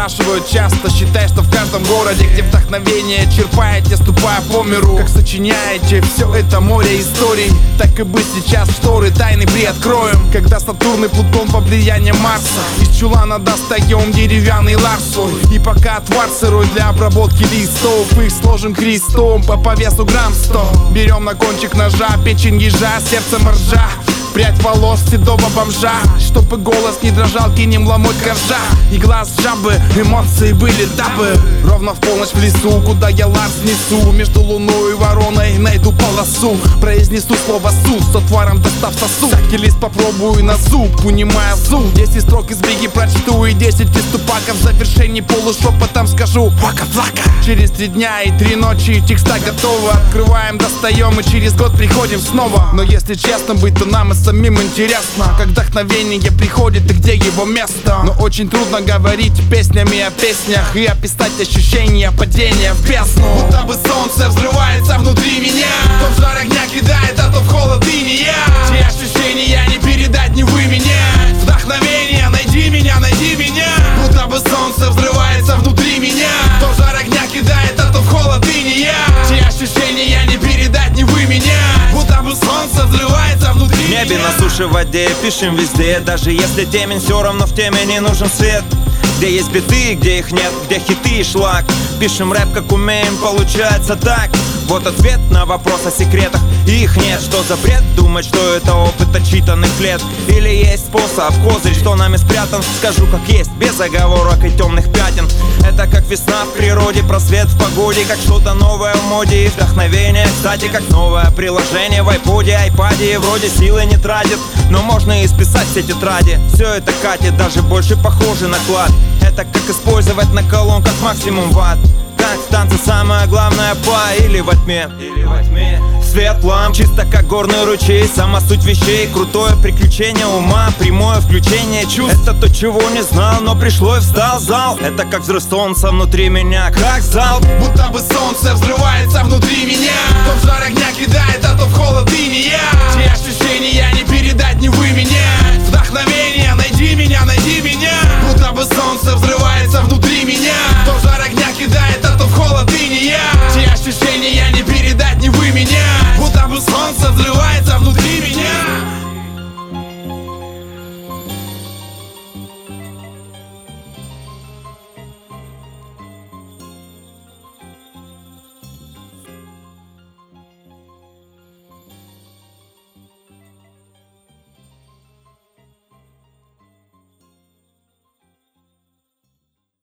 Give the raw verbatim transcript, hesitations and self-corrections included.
спрашивают часто, считай, что в каждом городе, где вдохновение черпаете, ступая по миру. Как сочиняете все это море историй, так и быть сейчас шторы тайны приоткроем. Когда Сатурн и Плутон под влиянием Марса, из чулана достаем деревянный ларсу. И пока отвар сырой для обработки листов, их сложим крестом по, по весу грамм сто. Берем на кончик ножа печень ежа, сердце моржа, прядь волос седого бомжа. Чтобы голос не дрожал, кинем ломоть коржа и глаз жабы, эмоции были дабы. Ровно в полночь в лесу, куда я ларс несу, между луной и вороной найду полосу. Произнесу слово суд, с отваром достав сосуд. Всякий лист попробую на зуб, унимая зуб. Десять строк из биги прочту и десять листупаков. В завершении полушепотом скажу вака-флака. Через три дня и три ночи текста готовы. Открываем, достаем и через год приходим снова. Но если честно быть, то нам и самим интересно, как вдохновение приходит и где его место. Но очень трудно говорить песнями о песнях и описать ощущения падения в бездну. Будто бы солнце взрывается внутри меня, то в жар огня кидает, а то в холод иния. Те ощущения не передать, не выменять. Вдохновение, найди меня, найди меня. Будто бы солнце взрывается внутри меня, то в жар огня кидает, а то в холод иния. Те ощущения не передать, не выменять. Будто бы солнце взрывается внутри меня. В небе, на суше, в воде, пишем везде. Даже если темень, все равно в теме не нужен свет. Где есть биты, где их нет, где хиты и шлак. Пишем рэп как умеем, получается так. Вот ответ на вопрос о секретах, их нет. Что за бред думать, что это опыт отчитанных лет? Или есть способ, козырь, что нами спрятан? Скажу как есть, без оговорок и темных пятен. Это как весна в природе, просвет в погоде, как что-то новое в моде и вдохновение. Кстати, как новое приложение в айподе, айпаде. Вроде силы не тратит, но можно и списать все тетради. Все это катит, даже больше похоже на клад. Это как использовать на колонках максимум ватт. Как в танце самое главное па или во тьме, или во тьме. Свет ламп, чисто как горный ручей. Сама суть вещей, крутое приключение ума, прямое включение чувств. Это то, чего не знал, но пришло и встал зал. Это как взрыв солнца внутри меня, как залп. Будто бы солнце взрывается внутри меня, то в жар огня кидает, а то в холод иния. Те ощущения не передать, не выменять.